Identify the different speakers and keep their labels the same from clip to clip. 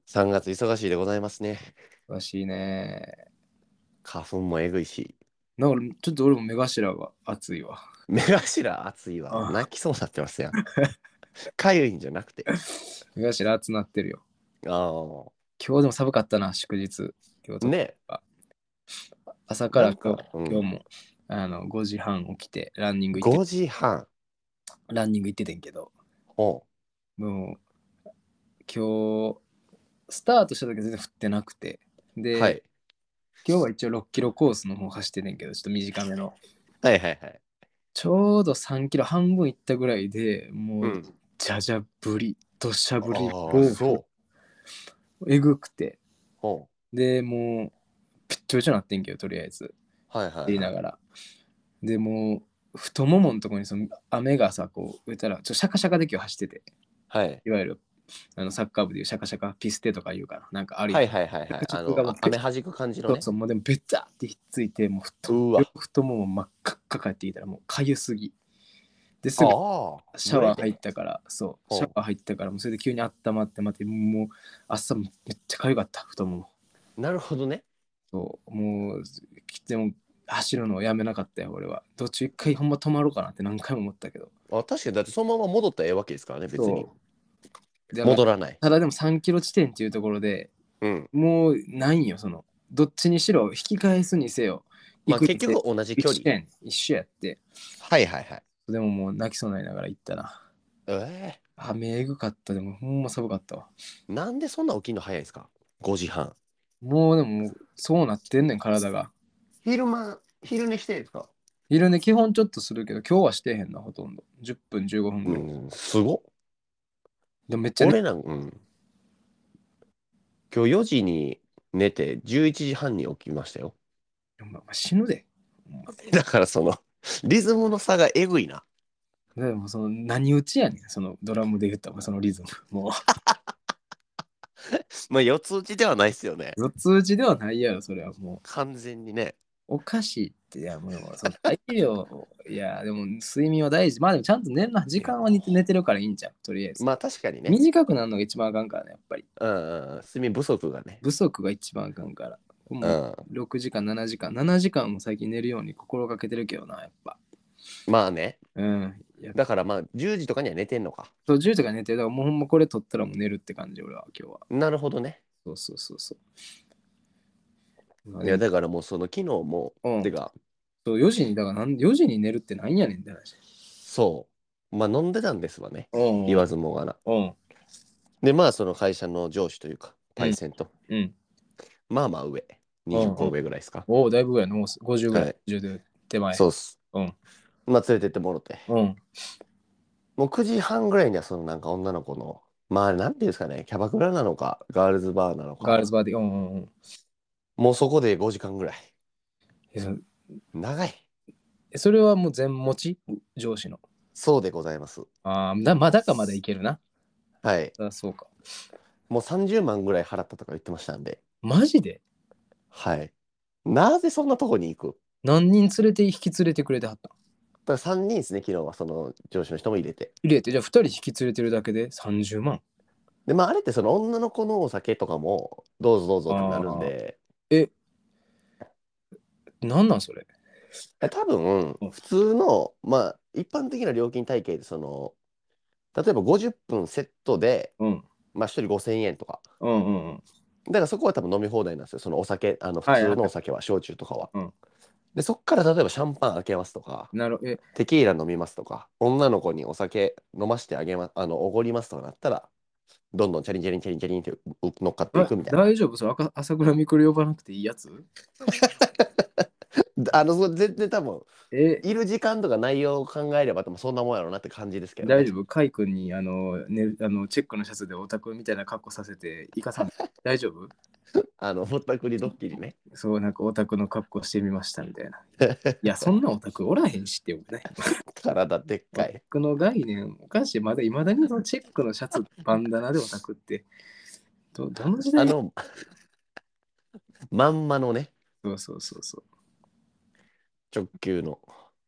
Speaker 1: 3月忙しいでございますね。
Speaker 2: らしいね。
Speaker 1: 花粉もえぐいし。
Speaker 2: なんかちょっと俺も目頭が熱いわ。
Speaker 1: 目頭熱いわ。
Speaker 2: あ
Speaker 1: 泣きそうになってますやん。かゆいんじゃなくて。
Speaker 2: 目頭熱なってるよ。
Speaker 1: あ
Speaker 2: 今日でも寒かったな、祝日。今日
Speaker 1: あ。
Speaker 2: と
Speaker 1: ね。
Speaker 2: か。朝から
Speaker 1: なんか、
Speaker 2: 今日も5時半起きて
Speaker 1: 5時半。
Speaker 2: ランニング行っててんけど、
Speaker 1: お
Speaker 2: もう今日スタートした時全然降ってなくて、で、
Speaker 1: はい。
Speaker 2: 今日は一応6キロコースの方走っててんけど、ちょっと短めの。
Speaker 1: はいはいはい。
Speaker 2: ちょうど3キロ半分いったぐらいでもう、
Speaker 1: うん。
Speaker 2: じゃじゃ降り、土砂降り、
Speaker 1: ああ、
Speaker 2: 暴風、
Speaker 1: そう。
Speaker 2: えぐくて、
Speaker 1: ほ
Speaker 2: で、もう、ぴっちょぴちょなってんけど、とりあえず、
Speaker 1: う。はいはいはい。
Speaker 2: 言いながら。で、もう、太もものとこにその雨がさ、こう、植えたら、シャカシャカで今日走ってて、
Speaker 1: はい。
Speaker 2: いわゆるサッカー部でいうシャカシャカ、ピステとか言うから、なんかあるやん。
Speaker 1: はいはいはいはい。
Speaker 2: 着地がもう
Speaker 1: 雨弾く感じのね。
Speaker 2: そうそう、もうでもべったってひっついて、もう
Speaker 1: うわ。
Speaker 2: 太もも真っ赤っかかっていたら、もうかゆすぎ。ですぐ
Speaker 1: ああ、
Speaker 2: シャワー入っ
Speaker 1: 蒸れて。
Speaker 2: たから、そう、シャ
Speaker 1: ほ
Speaker 2: ワー入ったから、もうそれで急に温まって、まて、もう朝めっちゃかゆかった、太もも。
Speaker 1: う。なるほどね。
Speaker 2: そう、もう、でも走るのをやめなかったよ、俺は。途中一回ほんま止まろうかなって何回も思ったけど。
Speaker 1: あ、確かに、だってそのまま戻ったらええわけですからね、別に。
Speaker 2: そう。だから、
Speaker 1: 戻らない。
Speaker 2: ただでも3キロ地点っていうところで
Speaker 1: うん。
Speaker 2: もうないんよ、どっちにしろ引き返すにせよ、
Speaker 1: まあ
Speaker 2: 行くにせよ、
Speaker 1: 結局同じ距離。
Speaker 2: 一緒やって、
Speaker 1: はいはいはい。
Speaker 2: でももう泣きそうになりながら行ったな。
Speaker 1: え
Speaker 2: 目えぐかった、でもほんま寒かったわ。
Speaker 1: なんでそんな起きんの早いんですか？ 5 時半。
Speaker 2: もうでもそうなってんねん、体が。
Speaker 1: 昼寝してんですか？
Speaker 2: 昼寝基本ちょっとするけど、今日はしてへんな、ほとんど。10分、15分ぐらい。
Speaker 1: うん、すごっ。
Speaker 2: でもめっちゃね、
Speaker 1: うん。今日4時に寝て11時半に起きましたよ。
Speaker 2: 死ぬで。
Speaker 1: だからリズムの差がえぐいな。
Speaker 2: でも何打ちやねん、そのドラムで言ったらそのリズム。も
Speaker 1: まあ四つ打ちではないですよね。
Speaker 2: う、四つ打ちではないやろ、それはもう。
Speaker 1: 完全にね。
Speaker 2: おかしいって、いや、もう、大量、いや、でも、睡眠は大事。まあでも、ちゃんと寝るな、時間は寝てるからいいんじゃん、とりあえず。
Speaker 1: まあ確かにね。
Speaker 2: 短くなるのが一番あかんからね、やっぱり。
Speaker 1: うんうんうん、睡眠不足がね。
Speaker 2: 不足が一番あかんから。もう、
Speaker 1: うん。
Speaker 2: 6時間、7時間、7時間も最近寝るように心がけてるけどな、やっぱ。
Speaker 1: まあね。
Speaker 2: うん。いや、
Speaker 1: だからまあ10時とかには寝てんのか。
Speaker 2: そう、10時間寝てる。だからもうほんまこれ取ったらもう寝るって感じ、俺は、今日は。
Speaker 1: なるほどね。
Speaker 2: そうそうそうそう。まあ
Speaker 1: いや、
Speaker 2: でも、
Speaker 1: だからもう昨日も、
Speaker 2: うん。
Speaker 1: てか、
Speaker 2: そう、4時に、だから4時に寝るってなんやねんって話。
Speaker 1: そう。まあ飲んでたんですわね。
Speaker 2: うんうん。
Speaker 1: 言わずもがな。
Speaker 2: うん。
Speaker 1: で、まあその会社の上司というか、
Speaker 2: うん。
Speaker 1: パイセンと、
Speaker 2: うん。
Speaker 1: まあまあ上。20
Speaker 2: うん。うん。
Speaker 1: 個上ぐらいですか。
Speaker 2: おお、だいぶぐらいの、もう50ぐらい。
Speaker 1: はい。
Speaker 2: 10で手前。
Speaker 1: そうっす。
Speaker 2: うん。
Speaker 1: まあ連れてってもろて。
Speaker 2: うん。
Speaker 1: もう9時半ぐらいにはそのなんか女の子の、まああれなんていうんですかね、キャバクラなのか、ガールズバーなのか、
Speaker 2: ガールズバーで、うんうんうん。
Speaker 1: もうそこで5時間ぐらい。
Speaker 2: えそ
Speaker 1: 長い。
Speaker 2: それはもう全持ち上司の。
Speaker 1: そうでございます。
Speaker 2: ああ、まだかまだいけるな。
Speaker 1: はい。
Speaker 2: あ、そうか。
Speaker 1: もう30万ぐらい払ったとか言ってましたんで。
Speaker 2: マジで
Speaker 1: はい。なぜそんなとこに行く？
Speaker 2: 何人引き連れてくれてはったん？
Speaker 1: だから3人ですね、昨日はその上司の人も入れて。
Speaker 2: 入れて、じゃあ2人引き連れてるだけで30万。
Speaker 1: で、まああれってその女の子のお酒とかも、どうぞどうぞってなるん
Speaker 2: ああ、
Speaker 1: で、
Speaker 2: え、なんなんそれ。
Speaker 1: 多分、
Speaker 2: うん。
Speaker 1: 普通の、まあ一般的な料金体系で、例えば50分セットで、
Speaker 2: うん。
Speaker 1: まあ1人5000円とか。
Speaker 2: うんうんうん。
Speaker 1: だからそこは多分飲み放題なんですよ。そのお酒、普
Speaker 2: はいはい。
Speaker 1: 通のお酒は、焼酎とかは。
Speaker 2: うん。
Speaker 1: で、そっから例えばシャンパン開けますとか、
Speaker 2: え、
Speaker 1: テキーラ飲みますとか、女の子にお酒飲ましてあげま、おごりますとかなったら、どんどんチャリンチャリンチャリンチャリンって乗っかっていくみたいな。
Speaker 2: 大丈夫それ朝倉未来呼ばなくていいやつ？
Speaker 1: それ全然多分、
Speaker 2: え、
Speaker 1: いる時間とか内容を考えれば、多分そんなもんやろうなって感じですけどね。
Speaker 2: 大丈夫カイ君にチェックのシャツでオタクみたいな格好させて生かさん。大丈夫？
Speaker 1: ぼったくりドッキリね。
Speaker 2: そう、なんかオタクの格好してみましたみたいな。いや、そんなオタクおらへんしってよね。
Speaker 1: 体でっ
Speaker 2: オタ
Speaker 1: かい。
Speaker 2: クの概念おかしい。いまだにそのチェックのシャツ、バンダナでオタクって、どの時代？
Speaker 1: あの、まんまのね、
Speaker 2: そうそうそうそう。
Speaker 1: 直球の。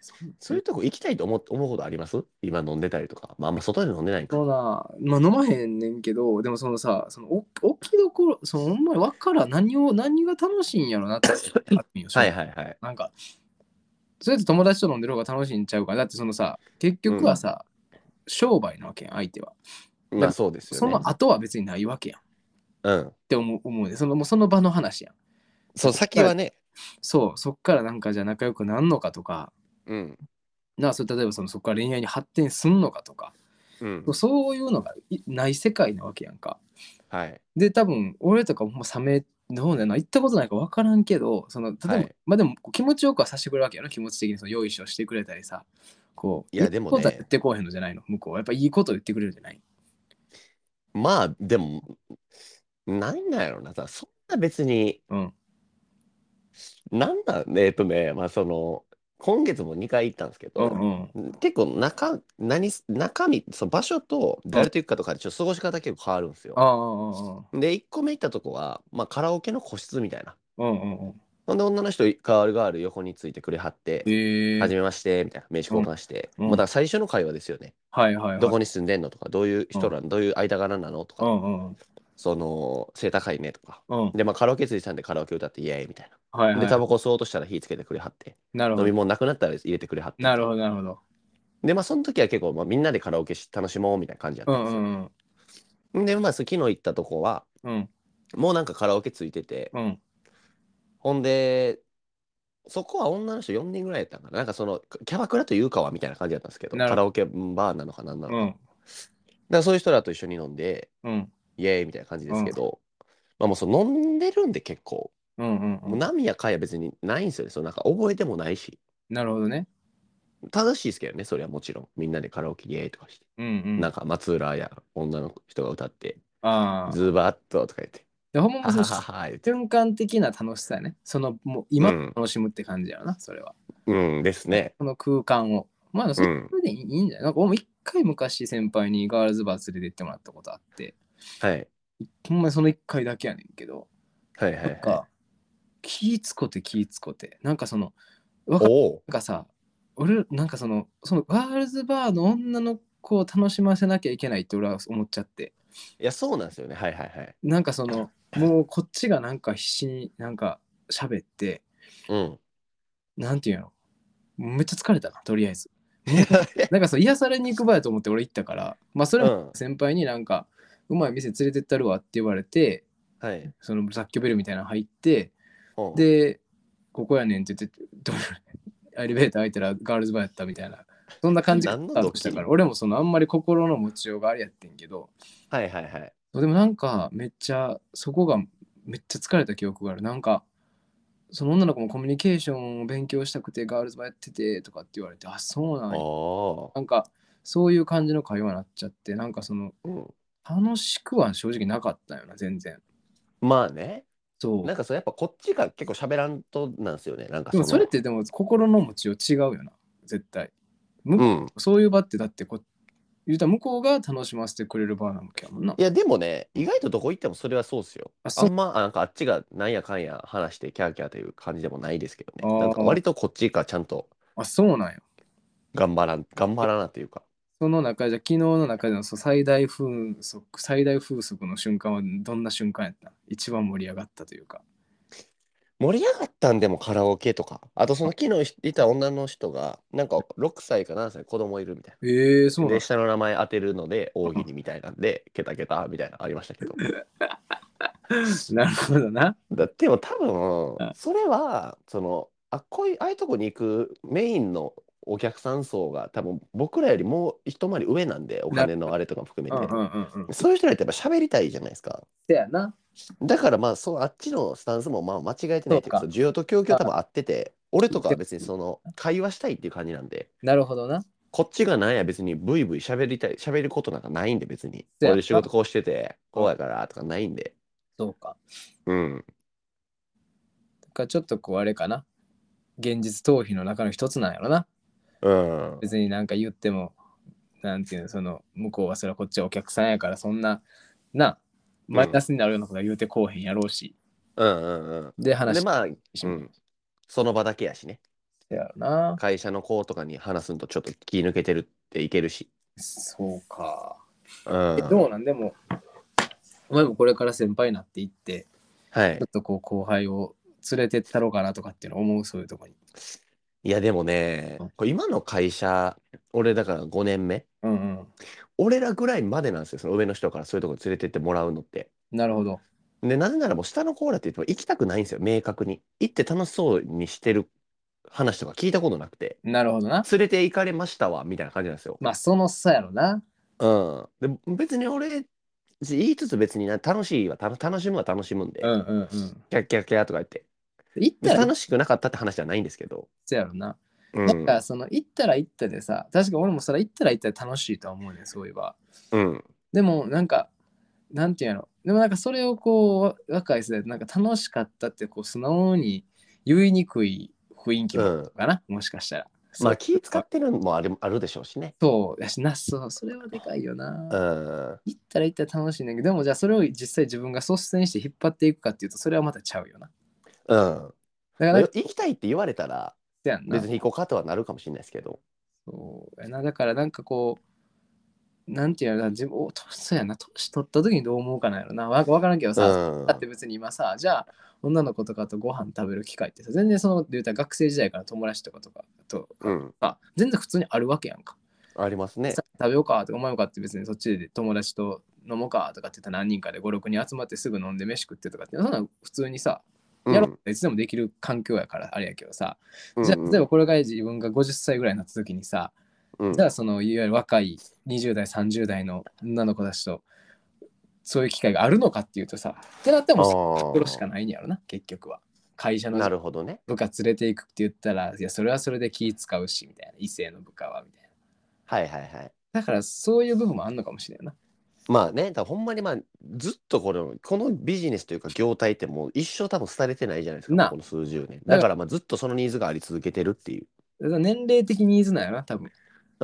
Speaker 1: そういうとこ行きたいと思うことあります？今飲んでたりとか。まあ、あんま外で飲んでないか。
Speaker 2: そうな、まあ飲まへんねんけど、でもそのさ、その置きどころ、そのほんまに分からん、何が楽しいんやろなってあってんよ、正
Speaker 1: は
Speaker 2: 直。
Speaker 1: いはいはい。
Speaker 2: なんか、それって友達と飲んでる方が楽しいんちゃうかな。だってそのさ、結局はさ、商売なわけやん、相手は。だから
Speaker 1: まあそうですよね。
Speaker 2: その後は別にないわけやんっ
Speaker 1: うん。
Speaker 2: て思うね。もうその場の話やん。
Speaker 1: そう、
Speaker 2: そっから
Speaker 1: 先はね。
Speaker 2: そっからなんかじゃあ仲良くなんのかとか、
Speaker 1: うん。
Speaker 2: 例えばそこから恋愛に発展すんのかとか、
Speaker 1: うん。
Speaker 2: そういうのがない世界なわけやんか。
Speaker 1: はい。
Speaker 2: で、多分、俺とかもどうねんな、行ったことないか分からんけど、例えば、
Speaker 1: はい。
Speaker 2: まあでも、気持ちよくはさせてくれるわけやな、気持ち的に、用意書してくれたりさ、いい
Speaker 1: いや、でも
Speaker 2: ことは言っ
Speaker 1: ね、
Speaker 2: てこうへんのじゃないの、向こうは。やっぱいいこと言ってくれるじゃない。
Speaker 1: まあ、でも、なんなんやろな。そんな別に、
Speaker 2: うん。
Speaker 1: なんなんまあ、今月も2回行ったんですけど、
Speaker 2: うんうん。
Speaker 1: 結構中身、その場所と
Speaker 2: うん。
Speaker 1: 誰と行くかとかでちょっと過ごし方結構変わるんですよ。
Speaker 2: ああ、ああ、
Speaker 1: で、1個目行ったとこは、まあ、カラオケの個室みたいな。
Speaker 2: うんうんうん。
Speaker 1: ほんで、女の人、ガールガール横についてくれはって、
Speaker 2: ええ、
Speaker 1: はじめまして、みたいな、名刺
Speaker 2: うん、
Speaker 1: 交換して、
Speaker 2: うん。
Speaker 1: まあ、だから最初の会話ですよね。
Speaker 2: はいはいはい。
Speaker 1: どこに住んでんのとか、どういう
Speaker 2: うん、
Speaker 1: どういう間柄なのとか、
Speaker 2: うんうん。
Speaker 1: 背高いねとか。
Speaker 2: うん。
Speaker 1: で、まあ、カラオケついてたんでカラオケ歌ってイエーイみたいな。で、
Speaker 2: はいはいはい。
Speaker 1: タバコ吸おうとしたら火つけてくれはって、
Speaker 2: なるほど。
Speaker 1: 飲み物なくなったら入れてくれはってみたいな。
Speaker 2: なるほど、なるほど。
Speaker 1: で、まあ、その時は結構、まあ、みんなでカラオケ楽しもうみたいな感じだっ
Speaker 2: う
Speaker 1: たんですよ。
Speaker 2: んうんうん。
Speaker 1: で、まあ、昨日行ったとこは、
Speaker 2: うん。
Speaker 1: もうなんかカラオケついてて、
Speaker 2: うん。
Speaker 1: ほんで、そこは女の人4人ぐらいやったんかな。なんかキャバクラというかはみたいな感じだったんですけど、
Speaker 2: なるほ
Speaker 1: カラオケバーなのかなんなの
Speaker 2: ど。う
Speaker 1: か。だか
Speaker 2: ん。
Speaker 1: らそういう人らと一緒に飲んで、
Speaker 2: うん。
Speaker 1: イエーイみたいな感じで
Speaker 2: うん。
Speaker 1: すけど、まあもう飲んでるんで結構、
Speaker 2: うんうんうん。
Speaker 1: もう波や会や別にないんですよね。なんか覚えてもないし。
Speaker 2: なるほどね。
Speaker 1: 正しいですけどね、それはもちろん。みんなでカラオケイエーイとかして。
Speaker 2: うんうん。
Speaker 1: なんか松浦や女の人が歌って、
Speaker 2: ああ。
Speaker 1: ズバッととか言って、
Speaker 2: で、ほんまもうその
Speaker 1: はははは言って。
Speaker 2: 瞬間的な楽しさやね。もう今を
Speaker 1: うん、
Speaker 2: 楽しむって感じやろな、それは。
Speaker 1: うんですね。
Speaker 2: この空間を。まあ、そ
Speaker 1: うん。
Speaker 2: れでいいんじゃないなんか、俺も一回昔先輩にガールズバー連れて行ってもらったことあって、
Speaker 1: はい。
Speaker 2: ほんまにその一回だけやねんけど、
Speaker 1: はいはいはい。
Speaker 2: なんか、気ぃつこて。なんかわか
Speaker 1: おお。
Speaker 2: なんかさ、俺、なんかガールズバーの女の子を楽しませなきゃいけないって俺は思っちゃって。
Speaker 1: いや、そうなんですよね。はいはいはい。
Speaker 2: なんかもうこっちがなんか必死になんか喋って、
Speaker 1: うん。
Speaker 2: なんていうの、めっちゃ疲れたな、とりあえず。もう、なんか癒されに行く場やと思って俺行ったから、まあそれも
Speaker 1: うん。
Speaker 2: 先輩になんか、うまい店連れてったるわって言われて、
Speaker 1: はい。
Speaker 2: その雑居ビルみたいなの入って、
Speaker 1: うん。
Speaker 2: で、ここやねんって言って、エレベーター開いたらガールズバーやったみたいな、そんな感じから
Speaker 1: 何の
Speaker 2: スタートしたから、
Speaker 1: ドッキリ？
Speaker 2: 俺もあんまり心の持ちようがあれやってんけど、
Speaker 1: はいはいはい。
Speaker 2: でもなんかめっちゃ、そこがめっちゃ疲れた記憶がある。なんか、その女の子もコミュニケーションを勉強したくてガールズバーやっててとかって言われて、あ、そうな
Speaker 1: あ
Speaker 2: んや。
Speaker 1: あ。
Speaker 2: なんか、そういう感じの会話になっちゃって、なんか
Speaker 1: うん。
Speaker 2: 楽しくは正直なかったよな、全然。
Speaker 1: まあね。
Speaker 2: そう。
Speaker 1: なんかやっぱこっちが結構喋らんとなんですよね。なんか
Speaker 2: でもそれってでも心の持ちよう違うよな、絶対。
Speaker 1: うん。
Speaker 2: そういう場ってだって言うたら向こうが楽しませてくれる場なわけやもんな。
Speaker 1: いや、でもね、意外とどこ行ってもそれはそうっすよ。
Speaker 2: あ、そう。
Speaker 1: あんま、なんかあっちがなんやかんや話してキャーキャーという感じでもないですけどね。なんか
Speaker 2: あ
Speaker 1: 割とこっちがちゃんと
Speaker 2: そうなんよ。
Speaker 1: 頑張らなというか。
Speaker 2: その中じゃ、昨日の中での最大風速の瞬間はどんな瞬間やった一番盛り上がったというか。
Speaker 1: 盛り上がったんでもカラオケとか。あと昨日いた女の人が、なんか6歳か7歳子供いるみたいな。で、
Speaker 2: そうな
Speaker 1: 下の名前当てるので大喜
Speaker 2: の。
Speaker 1: 利みたいなんで、ケタケタみたいなのありましたけど。
Speaker 2: なるほどな。
Speaker 1: でも多分、
Speaker 2: あ
Speaker 1: それは、ああいうとこに行くメインのお客さん層が多分僕らよりもう一回り上なんで、お
Speaker 2: なる
Speaker 1: 金のあれとかも含めて。
Speaker 2: うんうんうんうん。
Speaker 1: そういう人らってやっぱ喋りたいじゃないですか。
Speaker 2: せやな。
Speaker 1: だからまあ、あっちのスタンスもまあ間違えてないというか、
Speaker 2: そうか。
Speaker 1: 需要と供給多分合ってて、俺とかは
Speaker 2: で
Speaker 1: 別に会話したいっていう感じなんで、
Speaker 2: なるほどな。
Speaker 1: こっちがなんや別にブイブイ喋ることなんかないんで別に。
Speaker 2: せやな。
Speaker 1: 俺仕事こうしてて、
Speaker 2: うん、
Speaker 1: こうやからとかないんで。
Speaker 2: そうか。
Speaker 1: うん。
Speaker 2: だからちょっとあれかな。現実逃避の中の一つなんやろな。
Speaker 1: うん。
Speaker 2: 別になんか言っても、なんていうの、向こうはそれはこっちはお客さんやから、そんな、マイナ
Speaker 1: うん。
Speaker 2: スになるようなことは言うてこうへんやろうし。
Speaker 1: うんうんうん。で、
Speaker 2: で話
Speaker 1: まあ、
Speaker 2: しも。
Speaker 1: うん。その場だけやしね。
Speaker 2: せやろな。
Speaker 1: 会社の子とかに話すんとちょっと気抜けてるっていけるし。
Speaker 2: そうか。
Speaker 1: うん。
Speaker 2: どうなんでも、お前もこれから先輩になっていって、
Speaker 1: はい。
Speaker 2: ちょっとこう後輩を連れてったろうかなとかっていうのを思う、そういうとこに。
Speaker 1: いやでもね、これ今の会社、俺だから5年目。
Speaker 2: うんうん。
Speaker 1: 俺らぐらいまでなんですよ。その上の人からそういうとこ連れてってもらうのって。
Speaker 2: なるほど。
Speaker 1: で、なぜならもう下のコーラって言っても行きたくないんですよ。明確に。行って楽しそうにしてる話とか聞いたことなくて。
Speaker 2: なるほどな。
Speaker 1: 連れて行かれましたわ、みたいな感じなんですよ。
Speaker 2: まあ、その差やろな。
Speaker 1: うん。で、別に俺、言いつつ別に楽しいは楽しむは楽しむんで、
Speaker 2: うんうんうん。
Speaker 1: キャッキャッキャーとか言って。
Speaker 2: 行ったら行っ
Speaker 1: 別に楽しくなかったって話じゃないんですけど。
Speaker 2: たやろな。なんか、
Speaker 1: うん。
Speaker 2: その、行ったら行ったでさ、確か俺もそれ行ったら行ったで楽しいとは思うねん、そういえば。
Speaker 1: うん。
Speaker 2: でも、なんか、なんていうの。でもなんかそれをこう、若い世代でなんか楽しかったってこう素直に言いにくい雰囲気もある
Speaker 1: うん。
Speaker 2: のかな、もしかしたら。そう
Speaker 1: まあ気使ってるのもあるでしょうしね。
Speaker 2: そうやしな、そう、それはでかいよ
Speaker 1: う
Speaker 2: な。
Speaker 1: ん。
Speaker 2: 行ったら行ったら楽しいねんけど、でもじゃあそれを実際自分が率先して引っ張っていくかっていうと、それはまたちゃうよな。
Speaker 1: うん。まあ、
Speaker 2: だからなんか、
Speaker 1: 行きたいって言われたら、
Speaker 2: そうやんな。
Speaker 1: 別に行こうかとはなるかもしれないですけど。
Speaker 2: そうやな。だからなんかこう、なんていうの、自分、そうやな、年取った時にどう思うかなんやろな。わからんけど
Speaker 1: う
Speaker 2: さ、だって
Speaker 1: ん。
Speaker 2: 別に今さ、じゃあ、女の子とかとご飯食べる機会ってさ、全然その、言うたら学生時代から友達とか
Speaker 1: うん。
Speaker 2: さ、全然普通にあるわけやんか。
Speaker 1: ありますね。
Speaker 2: さ食べようかとか、お前もかって別にそっちで友達と飲もうかとかって言ったら何人かで5、6人集まってすぐ飲んで飯食ってとかって、そんな普通にさ、やろう
Speaker 1: うん。
Speaker 2: といつでもできる環境やからあれやけどさ、じゃあ、
Speaker 1: うんうん。
Speaker 2: 例えばこれが自分が50歳ぐらいになった時にさ、
Speaker 1: うん。
Speaker 2: じゃあそのいわゆる若い20代、30代の女の子たちとそういう機会があるのかっていうとさ、ってなって
Speaker 1: あ
Speaker 2: もそういうところしか
Speaker 1: あ。
Speaker 2: ないんやろな、結局は。会社の
Speaker 1: なるほどね。
Speaker 2: 部下連れていくって言ったら、いや、それはそれで気使うし、みたいな。異性の部下は、みたいな。
Speaker 1: はいはいはい。
Speaker 2: だからそういう部分もあんのかもしれんな。
Speaker 1: まあね、だからほんまにまあ、ずっとこのビジネスというか業態ってもう一生多分廃れてないじゃないですか、もう
Speaker 2: な、
Speaker 1: この数十年。
Speaker 2: だか
Speaker 1: だからまあずっとそのニーズがあり続けてるっていう。
Speaker 2: ら年齢的ニーズなんやな、多分。
Speaker 1: うん。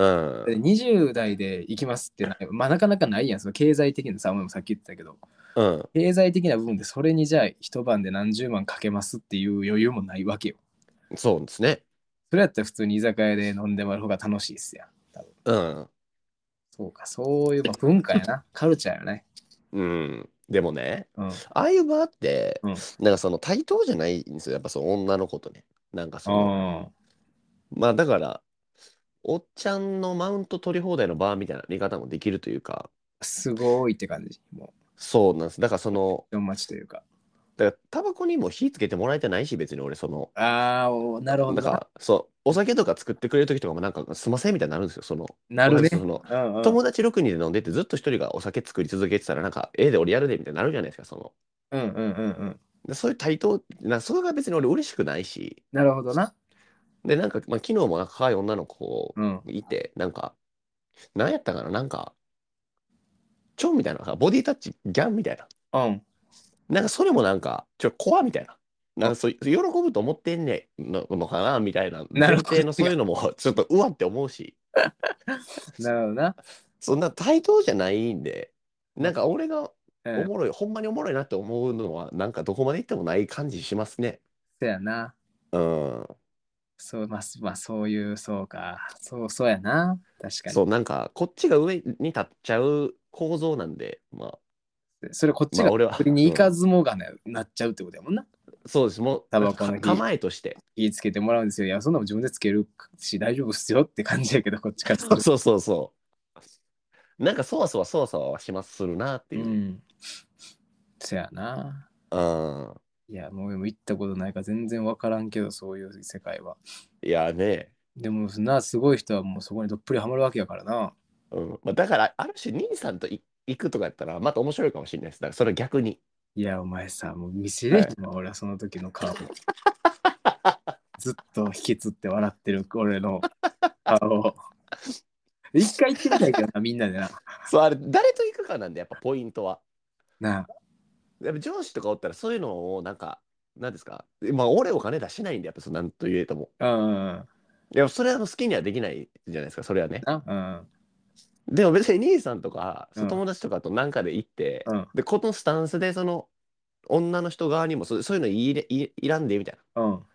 Speaker 2: 20代で行きますってな、まあ、なかなかないやん、その経済的なさ、お前もさっき言ってたけど、
Speaker 1: うん。
Speaker 2: 経済的な部分でそれにじゃあ一晩で何十万かけますっていう余裕もないわけよ。
Speaker 1: そうですね。
Speaker 2: それやったら普通に居酒屋で飲んでもらう方が楽しいっすやん。多分
Speaker 1: うん。
Speaker 2: そうか、そういう、まあ、文化やな。カルチャーやね。
Speaker 1: うん。でもね、
Speaker 2: うん。
Speaker 1: ああいう場って、
Speaker 2: うん。
Speaker 1: なんかその対等じゃないんですよ。やっぱその女の子とね。なんかその、
Speaker 2: あ
Speaker 1: まあだから、おっちゃんのマウント取り放題のバーみたいな見方もできるというか、
Speaker 2: あ、すごいって感じ。も
Speaker 1: そうなんです。だから
Speaker 2: う、4待ちというか。
Speaker 1: だからタバコにも火つけてもらえてないし、別に俺
Speaker 2: ああ、なるほどな。
Speaker 1: なんか、そう、お酒とか作ってくれる時とかもなんかすいませんみたいになるんですよ。
Speaker 2: なるね。
Speaker 1: わかります。
Speaker 2: うんうん。
Speaker 1: 友達6人で飲んでてずっと一人がお酒作り続けてたらなんか、で俺やるでみたいになるじゃないですか、
Speaker 2: うんうんうんうん。
Speaker 1: でそういう対等、それが別に俺嬉しくないし、
Speaker 2: なるほどな。
Speaker 1: で、なんか、まあ、昨日もなんか可愛い女の子
Speaker 2: うん。
Speaker 1: いて、なんか、なんやったかな、なんか、チョンみたいな、ボディタッチギャンみたいな。
Speaker 2: うん。
Speaker 1: なんかそれもなんか、怖みたいな。なんかそう、喜ぶと思ってんねのかなみたいな
Speaker 2: なるほど。
Speaker 1: 前提のそういうのもちょっとうわって思うし、
Speaker 2: なるほどな。
Speaker 1: そんな対等じゃないんで、なんか俺が
Speaker 2: うん。
Speaker 1: おもろい、ほんまにおもろいなって思うのは、なんかどこまで行ってもない感じしますね。
Speaker 2: そやな。
Speaker 1: うん。
Speaker 2: そう、まあ、そういう、そうか。そうやな。確かに。
Speaker 1: そう、なんかこっちが上に立っちゃう構造なんで、
Speaker 2: それこっちが
Speaker 1: まあ俺は、
Speaker 2: 取りに行か
Speaker 1: うん。
Speaker 2: ずもがな、なっちゃうってことやもんな。
Speaker 1: そうです。も
Speaker 2: タ
Speaker 1: う、
Speaker 2: バコの火、
Speaker 1: 構えとして。
Speaker 2: 火つけてもらうんですよ。いや、そんなの自分でつけるし大丈夫っすよって感じやけど、こっちからする。
Speaker 1: そうそうそうそう。なんかそわそわはするなっていう。
Speaker 2: うん。そやな。
Speaker 1: うん。
Speaker 2: いや、もう俺も行ったことないから全然わからんけど、そういう世界は。
Speaker 1: いやね。
Speaker 2: でもすごい人はもうそこにどっぷりハマるわけやからな。
Speaker 1: うん。まあ、だから、ある種、兄さんと行くとかやったら、また面白いかもしれないです。だから、それは逆に。
Speaker 2: いや、お前さ、もう見せれ
Speaker 1: はい。
Speaker 2: へんわ、俺はその時の顔。ずっと引きつって笑ってる俺の顔を。一回行ってみたいけどな、みんなでな。
Speaker 1: そう、あれ、誰と行くかなんで、やっぱポイントは。
Speaker 2: な
Speaker 1: やっぱ上司とかおったら、そういうのを、なんか、なんですか。まあ、俺お金出しないんで、やっぱ、なんと言えとも。
Speaker 2: あ。うん。
Speaker 1: いや、それは好きにはできないじゃないですか、それはね。
Speaker 2: な。うん。
Speaker 1: でも別に兄さんとか、
Speaker 2: うん。
Speaker 1: 友達とかとなんかで行って、
Speaker 2: うん。
Speaker 1: で、このスタンスで、女の人側にもそういうのいらんで、みたいな。
Speaker 2: うん。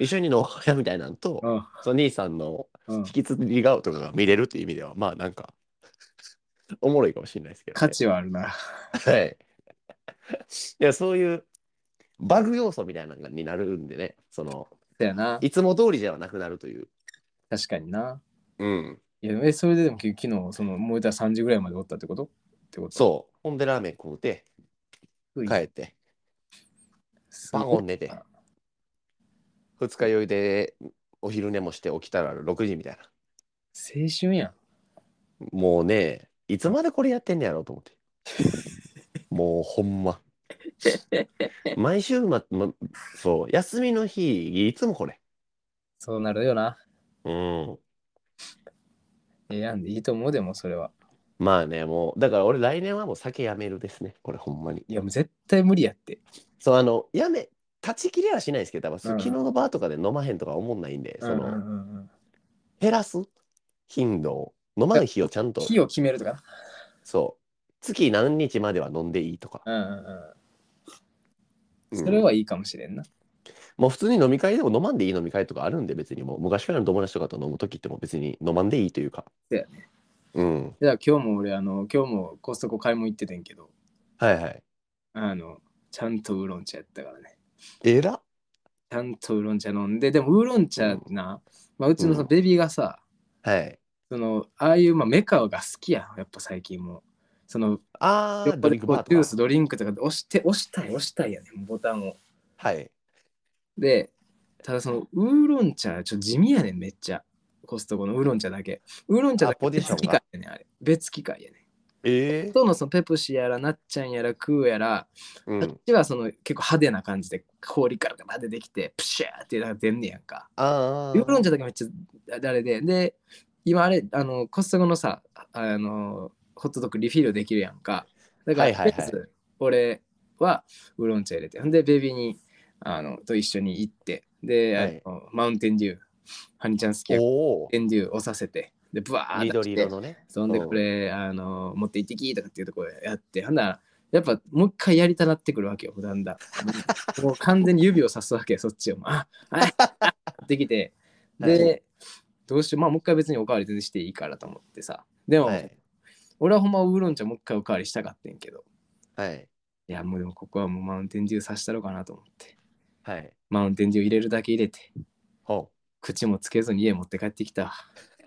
Speaker 1: 一緒にの親みたいなんと、
Speaker 2: うん。
Speaker 1: その兄さんの
Speaker 2: うん。
Speaker 1: 引き継ぎ顔とかが見れるっていう意味では、まあなんか、おもろいかもしれないですけど
Speaker 2: 価
Speaker 1: ね。
Speaker 2: 値はあるな。
Speaker 1: はい。いや、そういうバグ要素みたいなのになるんでね、
Speaker 2: だよな。
Speaker 1: いつも通りではなくなるという。
Speaker 2: 確かにな。
Speaker 1: うん。
Speaker 2: いや、それででも昨日、燃えたら3時ぐらいまでおったってこと。
Speaker 1: そう。ほんでラーメン食うて、
Speaker 2: うい、
Speaker 1: 帰って、バ
Speaker 2: すごい
Speaker 1: コン寝て、
Speaker 2: な。
Speaker 1: 二日酔いでお昼寝もして起きたら6時みたいな。
Speaker 2: 青春やん。
Speaker 1: もうね、いつまでこれやってんねやろうと思って。もうほんま。毎週末、そう、休みの日、いつもこれ。
Speaker 2: そうなるよな。
Speaker 1: うん。
Speaker 2: やんでいいと思うでも、それは。
Speaker 1: まあね、もう、だから俺来年はもう酒やめるですね。これほんまに。
Speaker 2: いや、もう絶対無理やって。
Speaker 1: そう、断ち切れはしないですけど、多分
Speaker 2: うん。
Speaker 1: 昨日のバーとかで飲まへんとか思んないんで、
Speaker 2: うんうんうんうん。
Speaker 1: 減らす頻度を、飲まん日をちゃんと、
Speaker 2: 日を決めるとかな。
Speaker 1: そう、月何日までは飲んでいいとか。
Speaker 2: うんうんうん。それ
Speaker 1: うん。
Speaker 2: はいいかもしれんな。
Speaker 1: もう普通に飲み会でも飲まんでいい飲み会とかあるんで、別にもう昔からの友達とかと飲むときっても別に飲まんでいいというか。
Speaker 2: そうやね。
Speaker 1: うん。
Speaker 2: じゃあ今日も俺、今日もコストコ買い物行っててんけど、
Speaker 1: はいはい。
Speaker 2: あの、ちゃんとウーロン茶やったからね。
Speaker 1: えら。
Speaker 2: ちゃんとウーロン茶飲んで、でもウーロン
Speaker 1: うん。
Speaker 2: 茶な、まあ、うち
Speaker 1: うん。
Speaker 2: のそのベビーがさ、
Speaker 1: はい。
Speaker 2: ああいう、まあ、メカが好きやん、やっぱ最近もう。
Speaker 1: あー、ドリンク
Speaker 2: 横でこう
Speaker 1: バーとか。
Speaker 2: ジュース、ドリンクとかで押したいやねん、ボタンを。
Speaker 1: はい。
Speaker 2: で、ただウーロン茶、地味やねん、めっちゃ。コストコのウーロン茶だけ。ウーロン茶
Speaker 1: あ、
Speaker 2: だけ
Speaker 1: ポジシ
Speaker 2: 別機械
Speaker 1: ョンが。
Speaker 2: やねん、あれ。別機械やねん。
Speaker 1: ええ
Speaker 2: とのそのペプシやら、なっちゃんやら、クーやら、あっ
Speaker 1: うん。
Speaker 2: ちは結構派手な感じで氷からガバ出てきて、プシャーってなんか出んねやんか。ウーロン
Speaker 1: あ
Speaker 2: 茶だけめっちゃ誰で、今あれ、コストコのさ、ホットドッグリフィールできるやんか。だから、
Speaker 1: はいはいはい。
Speaker 2: とりあえず、俺はウーロン茶入れて、んで、ベビーに、と一緒に行って、で、
Speaker 1: はい。
Speaker 2: マウンテンデュー、ハニちゃん好き
Speaker 1: お
Speaker 2: やから、マウン
Speaker 1: お、
Speaker 2: テンデュー押させて、で、ブワー出して、
Speaker 1: 緑色のね。
Speaker 2: そんで、こ
Speaker 1: うん。
Speaker 2: れ、持って行ってきとかっていうところやって、ほんなら、やっぱもう一回やりたなってくるわけよ、だんだん。もう完全に指をさすわけよ、そっちを。ってきて、
Speaker 1: はい。
Speaker 2: で、どうしよう、まあもう一回別におかわり全然していいからと思ってさ。でも、
Speaker 1: はい。
Speaker 2: 俺はほんまウーロン茶もう一回おかわりしたかってんけど、
Speaker 1: はい。
Speaker 2: いやもうでもここはもうマウンテンデューさしたろうかなと思って。
Speaker 1: はい。
Speaker 2: マウンテンデュー入れるだけ入れて、
Speaker 1: ほ
Speaker 2: 口もつけずに家持って帰ってきた。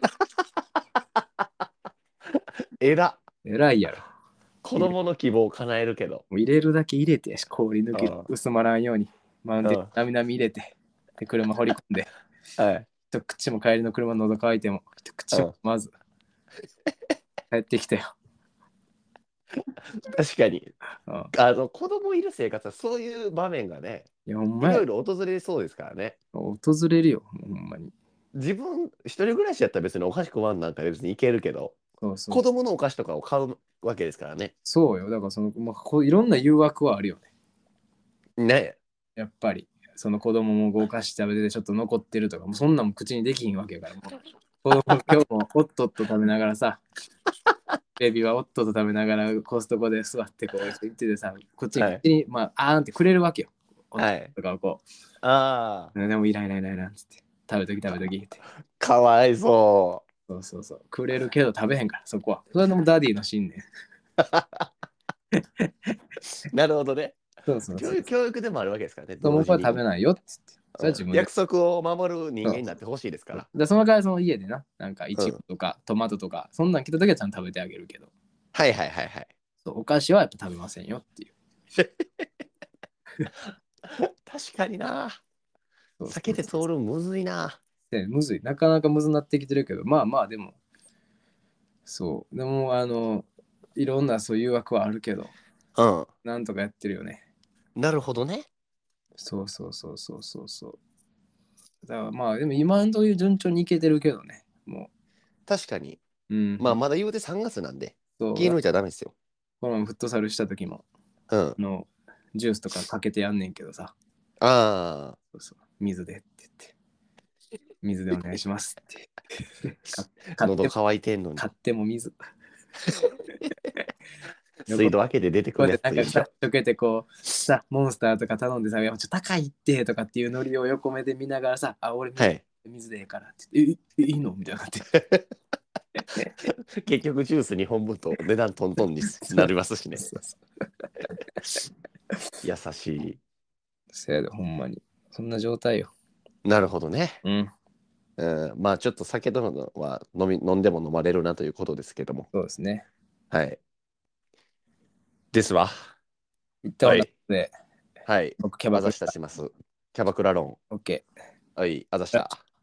Speaker 1: う。えら。
Speaker 2: 偉いやろ。
Speaker 1: 子供の希望を叶えるけど。
Speaker 2: もう入れるだけ入れて、氷抜け、
Speaker 1: うん。
Speaker 2: 薄まらんように、マウンテン
Speaker 1: うん。
Speaker 2: なみなみ入れて、で、車掘り込んで、
Speaker 1: はい。
Speaker 2: 一口も帰りの車喉乾いても、一口も
Speaker 1: うん。
Speaker 2: まず帰ってきたよ。
Speaker 1: 確かに。
Speaker 2: うん、
Speaker 1: 子供いる生活はそういう場面がね、
Speaker 2: いや、ほんまや。
Speaker 1: いろいろ訪れそうですからね。
Speaker 2: 訪れるよ、ほんまに。
Speaker 1: 自分、一人暮らしやったら別にお菓子食わんなんかで別にいけるけど、
Speaker 2: そうそう。
Speaker 1: 子供のお菓子とかを買うわけですからね。
Speaker 2: そうよ。だからまあ、いろんな誘惑はあるよね。
Speaker 1: ね。
Speaker 2: やっぱり。その子供もお菓子食べててちょっと残ってるとか、もうそんなんも口にできひんわけやから、もう子供今日もおっとっと食べながらさ、ベビーはおっとっと食べながらコストコで座ってこう言っててさ、こっちに
Speaker 1: はい。
Speaker 2: 口に、まあ、あーんってくれるわけよ。おっ
Speaker 1: はい。
Speaker 2: とかをこ
Speaker 1: ああ、
Speaker 2: う、でもいらんいらんいらんいらんっつって、食べとき食べときって。
Speaker 1: かわいそ
Speaker 2: そうそうそう。くれるけど食べへんから、そこは。それでもダディの信念。
Speaker 1: う。なるほどね。
Speaker 2: そうそうそう。
Speaker 1: 教育でもあるわけですからね、
Speaker 2: そうもうこれ
Speaker 1: 同時に。
Speaker 2: 食べないよっつって。それは自分で。
Speaker 1: 約束を守る人
Speaker 2: そう
Speaker 1: 間になってほしいですから。
Speaker 2: で、その代わりその家でな、なんかイチゴ
Speaker 1: うん。
Speaker 2: とかトマトとか、そんなん来た時はちゃんと食べてあげるけど、
Speaker 1: はいはいはいはい。
Speaker 2: そうお菓子はやっぱ食べませんよっていう。
Speaker 1: 確かにな。
Speaker 2: そうそ
Speaker 1: 避けて
Speaker 2: うそう。
Speaker 1: 通るむずいな。
Speaker 2: で、むずい。なかなかむずなってきてるけど、まあまあでも、そう。でも、いろんなそういう誘惑はあるけど、
Speaker 1: うん。
Speaker 2: なんとかやってるよね。
Speaker 1: なるほどね。
Speaker 2: そうそうそうそうそうそう。だからまあ、でも今のところ順調にいけてるけどね。も
Speaker 1: 確かに。
Speaker 2: う。うん。
Speaker 1: まあまだ言うて3月なんで、
Speaker 2: そう。
Speaker 1: 気抜いちゃダメですよ。
Speaker 2: この前フットサルした時も、
Speaker 1: うん。
Speaker 2: ジュースとかかけてやんねんけどさ、
Speaker 1: ああ。
Speaker 2: そうそう、水でって言って、水でお願いしますって。買って
Speaker 1: 喉乾いてんのに。
Speaker 2: 買っても水。
Speaker 1: 水道開けて出てく
Speaker 2: こう
Speaker 1: るや
Speaker 2: やってなんかさ、
Speaker 1: ついいでしょ。
Speaker 2: ちょけてこう、さ、モンスターとか頼んでさ、いやちょっと高いってとかっていうノリを横目で見ながらさ、あ、俺水、
Speaker 1: はい。
Speaker 2: 水でええからって言って、いいのみたいになって。
Speaker 1: 結局ジュース2本分と値段トントンになりますしね。
Speaker 2: そうそう
Speaker 1: 優し
Speaker 2: せやで、ほんまに。そんな状態よ。
Speaker 1: い。なるほどね。
Speaker 2: うん。
Speaker 1: まあちょっと酒とのは飲んでも飲まれるなということですけども。
Speaker 2: そうですね。
Speaker 1: はい。ですわ。
Speaker 2: 一旦ほんな
Speaker 1: はい。
Speaker 2: ので、
Speaker 1: はい。
Speaker 2: 僕、キャバクラ、
Speaker 1: あざしたします。キャバクラ論。
Speaker 2: オッケー。
Speaker 1: はい。あざした。